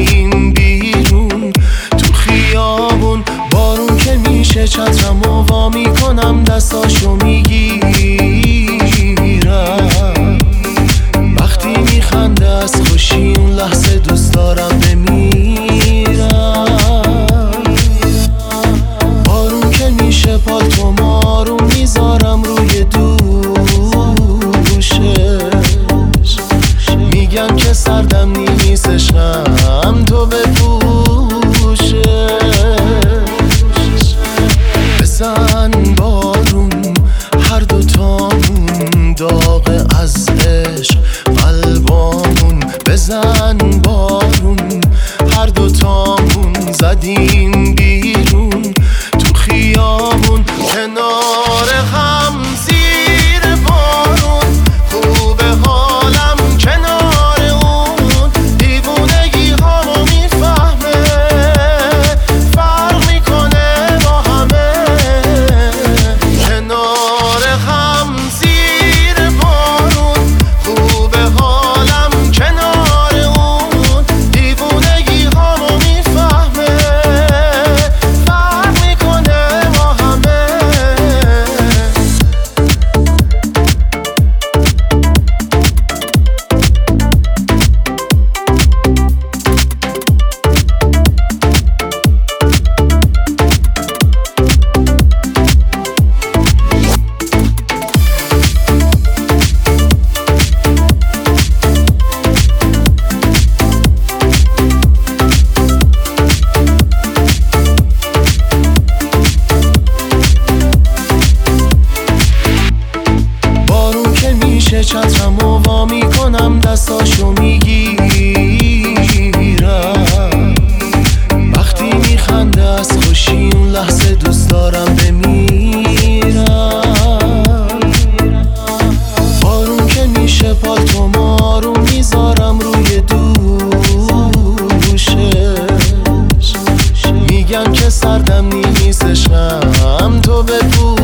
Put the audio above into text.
زدیم بیرون تو خیابون. بارون که میشه چترمو وا میکنم دستاشو میگیرم. وقتی میخنده از خوشی اون لحظه دوست دارم بمیرم. بارون که میشه پالتوم آروم میذارم روی دوشش. میگم که سردم نیست عشقم تو بپوشش. بزن بارون هر دوتامون داغ از عشق قلبامون. بزن بارون هر دوتامون زدیم بیرون تو خیابون. کنار هم زیر بارون خوب حالم کنار اون. دیوونگی هامو میفهمه فرق میکنه با همه. کنار هم زیر بارون خوب حالم کنار اون. دیوونگی هامو میفهمه فرق میکنه با همه. چترمو وا میکنم دستاشو میگیرم. وقتی میخنده از خوشی اون لحظه دوست دارم بمیرم. بارون که میشه پالتوم آروم میذارم روی دوشش. میگم که سردم نیست عشقم تو بپوشش.